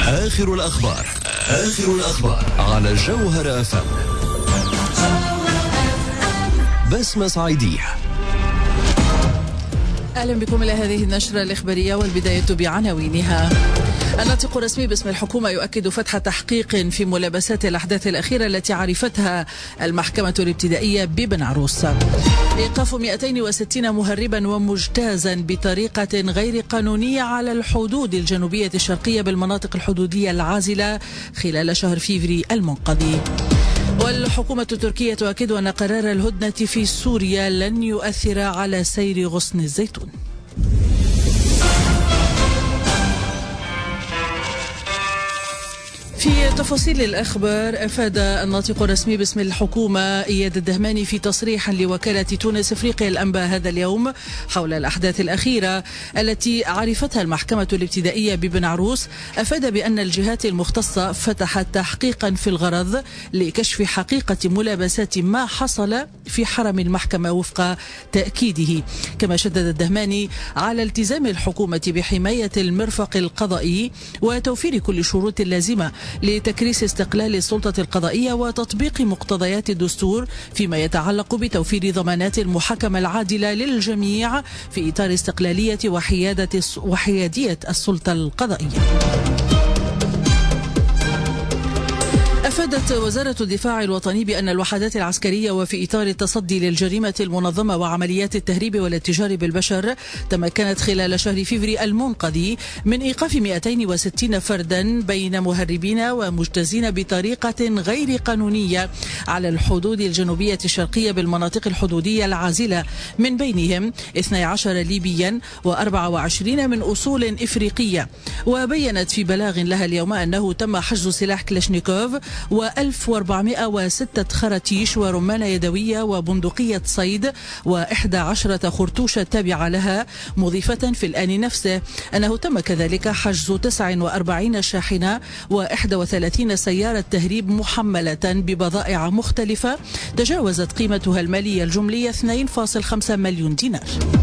آخر الأخبار على جوهر FM. بسمة صعيدية. أهلا بكم إلى هذه النشرة الإخبارية، والبداية بعناوينها. الناطق الرسمي باسم الحكومة يؤكد فتح تحقيق في ملابسات الأحداث الأخيرة التي عرفتها المحكمة الابتدائية ببن عروس. إيقاف 260 مهربا ومجتازا بطريقة غير قانونية على الحدود الجنوبية الشرقية بالمناطق الحدودية العازلة خلال شهر فيفري المنقضي. والحكومة التركية تؤكد أن قرار الهدنة في سوريا لن يؤثر على سير غصن الزيتون. في تفاصيل الأخبار، أفاد الناطق الرسمي باسم الحكومة إياد الدهماني في تصريح لوكالة تونس إفريقيا الأنباء هذا اليوم حول الأحداث الأخيرة التي عرفتها المحكمة الابتدائية ببن عروس، أفاد بأن الجهات المختصة فتحت تحقيقا في الغرض لكشف حقيقة ملابسات ما حصل في حرم المحكمة وفق تأكيده. كما شدد الدهماني على التزام الحكومة بحماية المرفق القضائي وتوفير كل الشروط اللازمة لتكريس استقلال السلطة القضائية وتطبيق مقتضيات الدستور فيما يتعلق بتوفير ضمانات المحاكمة العادلة للجميع في إطار استقلالية وحيادية السلطة القضائية. أفادت وزارة الدفاع الوطني بأن الوحدات العسكرية وفي إطار التصدي للجريمة المنظمة وعمليات التهريب والاتجار بالبشر تمكنت خلال شهر فيفري المنقضي من إيقاف 260 فردا بين مهربين ومجتازين بطريقة غير قانونية على الحدود الجنوبية الشرقية بالمناطق الحدودية العازلة، من بينهم 12 ليبيا و24 من أصول إفريقية. وبينت في بلاغ لها اليوم أنه تم حجز سلاح كلاشنيكوف و1406 خراتيش ورمانة يدوية وبندقية صيد و11 خرطوشة تابعة لها، مضيفة في الآن نفسه أنه تم كذلك حجز 49 شاحنة و31 سيارة تهريب محملة ببضائع مختلفة تجاوزت قيمتها المالية الجملية 2.5 مليون دينار.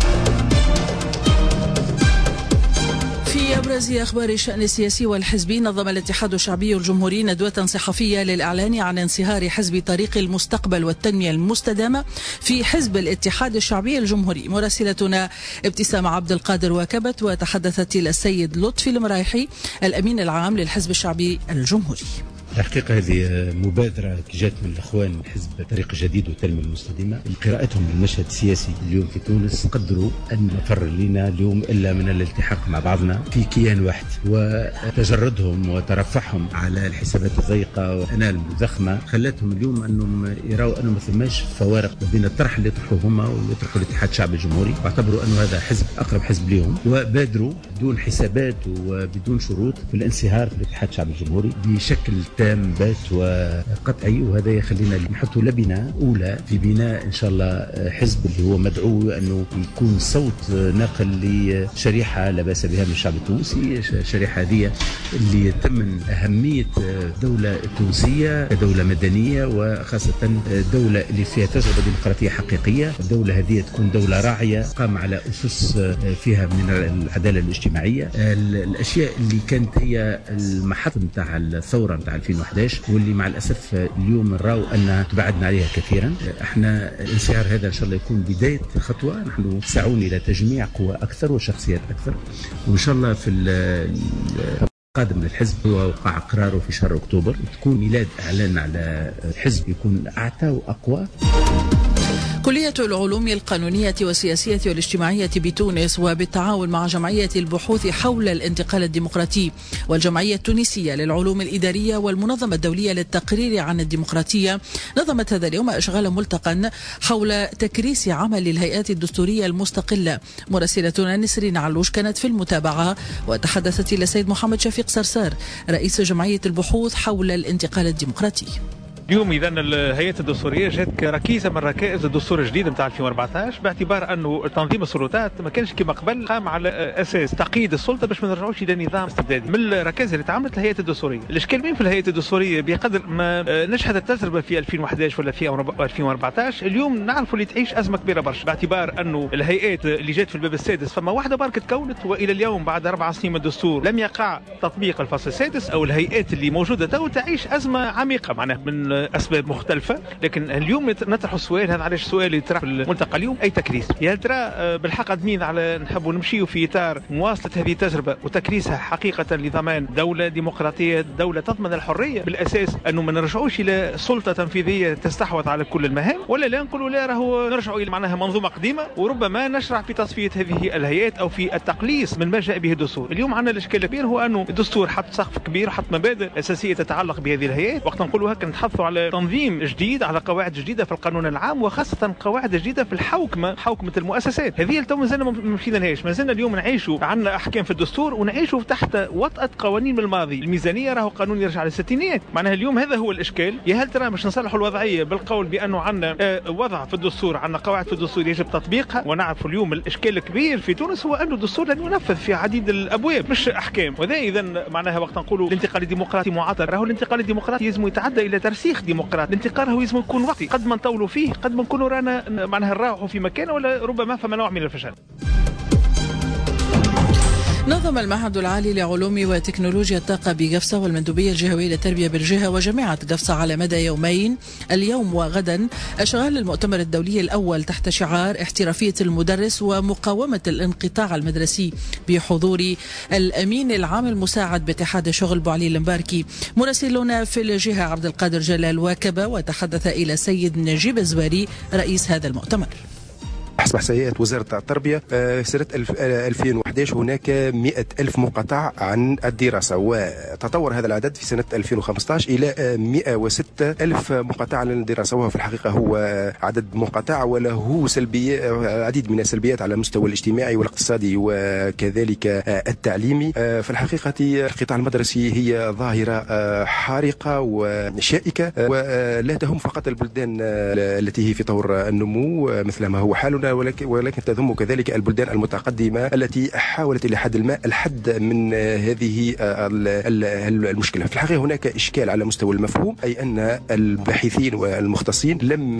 في أبرز أخبار الشأن السياسي والحزبي، نظم الاتحاد الشعبي الجمهوري ندوة صحفية للإعلان عن انصهار حزب طريق المستقبل والتنمية المستدامة في حزب الاتحاد الشعبي الجمهوري. مراسلتنا ابتسام عبد القادر واكبت وتحدثت إلى السيد لطفي المرايحي الأمين العام للحزب الشعبي الجمهوري. الحقيقة هذه مبادرة جات من الأخوان حزب طريق جديد والتنمية المستدامة. قراءتهم للمشهد السياسي اليوم في تونس قدروا أن مفر لنا اليوم إلا من الالتحاق مع بعضنا في كيان واحد، وتجردهم وترفعهم على الحسابات الضيقة والأنال المزخمة خلتهم اليوم أنهم يروا أنه ما ثماش فوارق بين الطرح اللي يطرحوه هما واللي يطرحوا الاتحاد الشعبي الجمهوري، واعتبروا أنه هذا حزب أقرب حزب لهم، وبادروا بدون حسابات وبدون شروط بالانصهار في الاتحاد الشعبي الجمهوري بشكل تام بات وقطعي. وهذا يخلينا نحطوا لبنة أولى في بناء إن شاء الله حزب اللي هو مدعو أنه يكون صوت ناقل لشريحة لا بأس بها من الشعب التونسي. الشريحة هذه اللي يتمن أهمية الدولة التونسية كدولة مدنية، وخاصة دولة اللي فيها تجربة ديمقراطية حقيقية. الدولة هذه تكون دولة راعية قام على أسس فيها من العدالة الاجتماعية، الأشياء اللي كانت هي المحط نتاع الثورة نتاع 2011 واللي مع الأسف اليوم نراو أنها تبعدنا عليها كثيرا. احنا الانصهار هذا إن شاء الله يكون بداية خطوة، نحن سعون إلى تجميع قوى أكثر وشخصيات أكثر، وإن شاء الله في القادم للحزب هو وقع قراره في شهر أكتوبر، تكون ميلاد إعلان على الحزب يكون أعتى وأقوى. كلية العلوم القانونية والسياسية والاجتماعية بتونس وبالتعاون مع جمعية البحوث حول الانتقال الديمقراطي والجمعية التونسية للعلوم الإدارية والمنظمة الدولية للتقرير عن الديمقراطية نظمت هذا اليوم إشغالا ملتقا حول تكريس عمل الهيئات الدستورية المستقلة. مراسلتنا نسرين علوش كانت في المتابعة وتحدثت إلى السيد محمد شفيق صرصار رئيس جمعية البحوث حول الانتقال الديمقراطي. اليوم اذا الهيئه الدستوريه جات كركيزه من ركائز الدستور الجديد نتاع 2014 باعتبار انه تنظيم السلطات ما كانش كما قبل قام على اساس تقييد السلطه باش ما نرجعوش الى نظام استبدادي. من الركائز اللي تعملت الهيئه الدستوريه، الاشكال وين في الهيئه الدستوريه بقدر ما نجحت التجربه في 2011 ولا في 2014، اليوم نعرفوا اللي تعيش ازمه كبيره برشا باعتبار انه الهيئات اللي جات في الباب السادس فما واحده برك تكونت، والى اليوم بعد 4 سنين من الدستور لم يقع تطبيق الفصل السادس، او الهيئات اللي موجوده تو تعيش ازمه عميقه معناها من اسباب مختلفه. لكن اليوم نطرح السؤال هذا، علاش السؤال اللي يطرح في الملتقى اليوم اي تكريس؟ يا ترى بالحق قادمين على نحبوا نمشيوا في اطار مواصله هذه التجربه وتكريسها حقيقه لضمان دوله ديمقراطيه، دوله تضمن الحريه بالاساس، انه ما نرجعوش الى سلطه تنفيذيه تستحوذ على كل المهام، ولا لا نقولوا لا راهو نرجعوا الى معناها منظومه قديمه وربما نشرع في تصفيه هذه الهيئات او في التقليص من ما جاء به الدستور. اليوم عندنا الاشكال الكبير هو انه الدستور حط سقف كبير، حط مبادئ اساسيه تتعلق بهذه الهيئات، وقت نقولوا هكا نتحدثوا على تنظيم جديد، على قواعد جديده في القانون العام، وخاصه قواعد جديده في الحوكمه، حوكمه المؤسسات. هذه التو مازلنا ما مشيناش، مازلنا اليوم نعيشوا عندنا احكام في الدستور ونعيشوا تحت وطأة قوانين من الماضي. الميزانيه راهو قانون يرجع للستينيات، معناها اليوم هذا هو الاشكال. يا هل ترى باش نصلحوا الوضعيه بالقول بانه عندنا وضع في الدستور، عندنا قواعد في الدستور يجب تطبيقها، ونعرف اليوم الاشكال الكبير في تونس هو انه الدستور لن ينفذ في عديد الابواب مش احكام. وذا اذا معناها وقت نقولوا الانتقال الديمقراطي معطل، راهو الانتقال الديمقراطي لازم يتعدى الى ترسيخ ديمقراطي. الانتقال هو لازم يكون وقتي، قد ما نطولوا فيه قد ما نكونوا رانا معناها نراوحوا في مكان ولا ربما فما نوع من الفشل. نظم المعهد العالي لعلوم وتكنولوجيا الطاقة بقفصة والمندوبية الجهوية للتربية بالجهة وجامعة قفصة على مدى يومين اليوم وغدا أشغال المؤتمر الدولي الأول تحت شعار احترافية المدرس ومقاومة الانقطاع المدرسي بحضور الأمين العام المساعد باتحاد شغل بوعلي المباركي. مراسلنا في الجهة عبد القادر جلال واكب وتحدث إلى السيد نجيب الزواري رئيس هذا المؤتمر. حسب احصائيات وزاره التربيه سنه 2011 هناك 100,000 منقطع عن الدراسه، وتطور هذا العدد في سنه 2015 الى 106,000 منقطع عن الدراسه، وهو في الحقيقه هو عدد منقطع وله العديد من السلبيات على المستوى الاجتماعي والاقتصادي وكذلك التعليمي. في الحقيقه القطاع المدرسي هي ظاهره حارقه وشائكه، ولا تهم فقط البلدان التي هي في طور النمو مثل ما هو حالنا، ولكن تهم كذلك البلدان المتقدمة التي حاولت إلى حد ما الحد من هذه المشكلة. في الحقيقة هناك إشكال على مستوى المفهوم، أي أن الباحثين والمختصين لم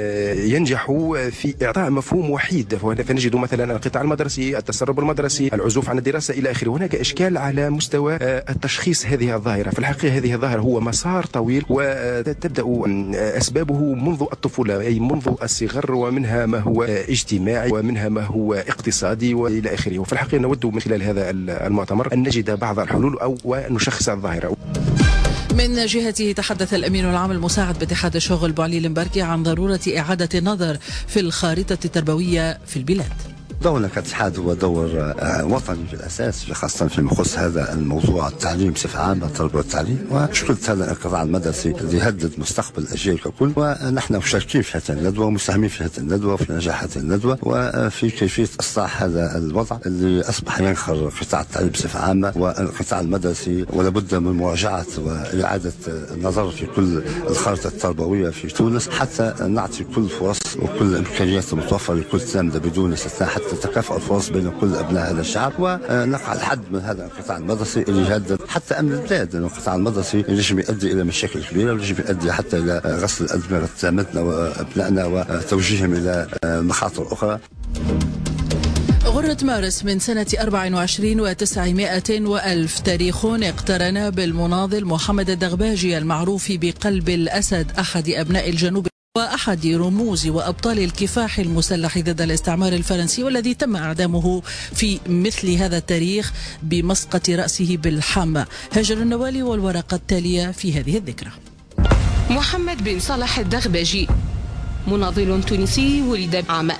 ينجحوا في إعطاء مفهوم وحيد، فنجد مثلا القطاع المدرسي، التسرب المدرسي، العزوف عن الدراسة إلى آخره. هناك إشكال على مستوى التشخيص هذه الظاهرة. في الحقيقة هذه الظاهرة هو مسار طويل وتبدأ أسبابه منذ الطفولة، أي منذ الصغر، ومنها ما هو اجتماعي ومنها ما هو اقتصادي والى اخره. وفي الحقيقه نود من خلال هذا المؤتمر ان نجد بعض الحلول او ونشخص الظاهره. من جهته تحدث الأمين العام المساعد باتحاد الشغل بوعلي المباركي عن ضرورة إعادة النظر في الخارطة التربوية في البلاد. دورنا كاتحاد هو دور وطني في الاساس، خاصه فيما يخص هذا الموضوع التعليم بصفه عامه، التربيه والتعليم، ومشكله هذا الانقطاع المدرسي الذي يهدد مستقبل الاجيال ككل. ونحن مشاركين في هذه الندوه ومساهمين في هذه الندوه وفي نجاح هذه الندوه وفي كيفيه اصلاح هذا الوضع اللي اصبح ينخر قطاع التعليم بصفه عامه والقطاع المدرسي، ولابد من مراجعه واعاده النظر في كل الخارطه التربويه في تونس حتى نعطي كل فرص وكل الامكانيات المتوفره لكل تلامذه بدون استثناء، حتى تتكافؤ الفرص بين كل ابناء هذا الشعب، ونقع الحد من هذا القطاع المدرسي اللي يهدد حتى امن البلاد. لأن القطاع المدرسي يجب يؤدي الى مشاكل كبيره، ويجب يؤدي حتى الى غسل ادمغه تلامذتنا وابنائنا وتوجيههم الى مخاطر اخرى. غرة مارس من سنة 24 و900 وألف، تاريخ اقترن بالمناضل محمد الدغباجي المعروف بقلب الأسد، أحد أبناء الجنوب وأحد رموز وأبطال الكفاح المسلح ضد الاستعمار الفرنسي، والذي تم إعدامه في مثل هذا التاريخ بمسقط رأسه بالحامة. هاجر النوالي والورقة التالية في هذه الذكرى. محمد بن صالح الدغباجي مناضل تونسي ولد عام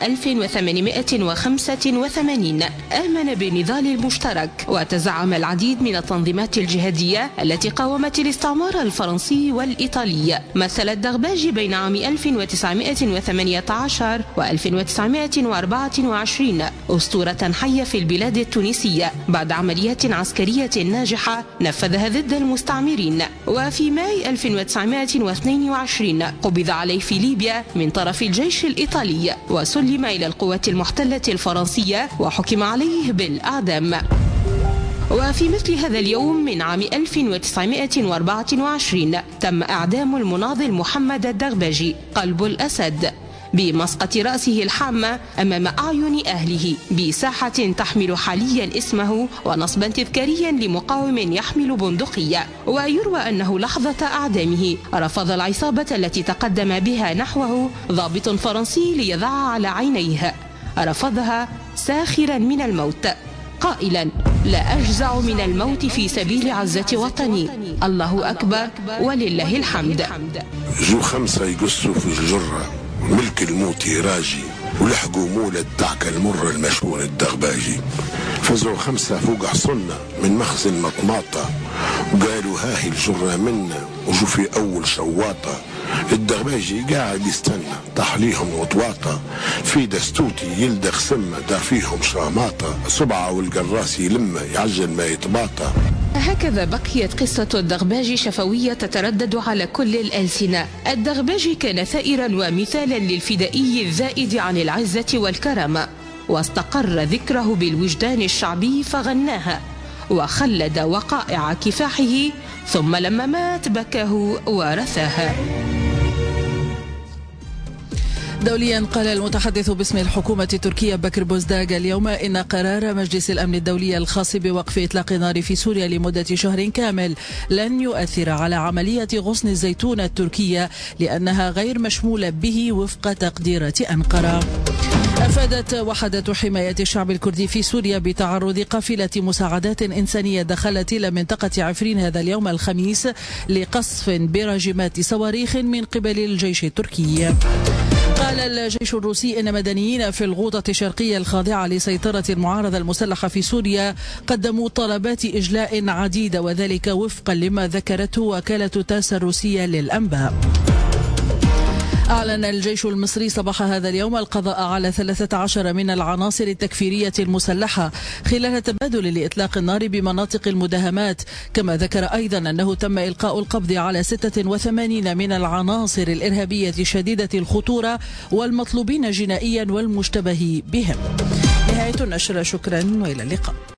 1885. آمن بالنضال المشترك وتزعم العديد من التنظيمات الجهادية التي قاومت الاستعمار الفرنسي والإيطالي. مثل الدغباجي بين عام 1918 و 1924 أسطورة حية في البلاد التونسية بعد عمليات عسكرية ناجحة نفذها ضد المستعمرين. وفي ماي 1922 قبض عليه في ليبيا من طرف الجيش الإيطالي وسلم إلى القوات المحتلة الفرنسية وحكم عليه بالإعدام. وفي مثل هذا اليوم من عام 1924 تم إعدام المناضل محمد الدغباجي قلب الأسد بمسقط رأسه الحامة أمام أعين أهله بساحة تحمل حاليا اسمه ونصبا تذكاريا لمقاوم يحمل بندقية. ويروى أنه لحظة أعدامه رفض العصابة التي تقدم بها نحوه ضابط فرنسي ليضع على عينيه، رفضها ساخرا من الموت قائلا: لا أجزع من الموت في سبيل عزة وطني، الله أكبر ولله الحمد. جو 5 يقصوا في الجرة ملك الموت راجي، ولحقوا مولد دعك المر المشهور الدغباجي. فزعوا 5 فوق حصلنا من مخزن مطماطة، وقالوا هاهي الجرة منا وشو في أول شواطة. الدغباجي قاعد يستنى طاح ليهم وطواطة، في دستوتي يلدغ سمة دار فيهم شاماطة، صبعه والقراس يلمه يعجل ما يتباطى. هكذا بقيت قصة الدغباجي شفوية تتردد على كل الألسنة. الدغباجي كان ثائرا ومثالا للفدائي الزائد عن العزة والكرامة، واستقر ذكره بالوجدان الشعبي فغناها وخلد وقائع كفاحه، ثم لما مات بكاه ورثاها. دوليا، قال المتحدث باسم الحكومة التركية بكر بوزداغ اليوم إن قرار مجلس الأمن الدولي الخاص بوقف إطلاق النار في سوريا لمدة شهر كامل لن يؤثر على عملية غصن الزيتون التركية لأنها غير مشمولة به وفق تقديرات أنقرة. أفادت وحدة حماية الشعب الكردي في سوريا بتعرض قافلة مساعدات إنسانية دخلت إلى منطقة عفرين هذا اليوم الخميس لقصف برجمات صواريخ من قبل الجيش التركي. قال الجيش الروسي إن مدنيين في الغوطة الشرقية الخاضعة لسيطرة المعارضة المسلحة في سوريا قدموا طلبات إجلاء عديدة، وذلك وفقا لما ذكرته وكالة تاس الروسية للأنباء. أعلن الجيش المصري صباح هذا اليوم القضاء على 13 من العناصر التكفيرية المسلحة خلال تبادل لإطلاق النار بمناطق المداهمات. كما ذكر أيضا أنه تم إلقاء القبض على 86 من العناصر الإرهابية شديدة الخطورة والمطلوبين جنائيا والمشتبه بهم. نهاية النشرة، شكرا وإلى اللقاء.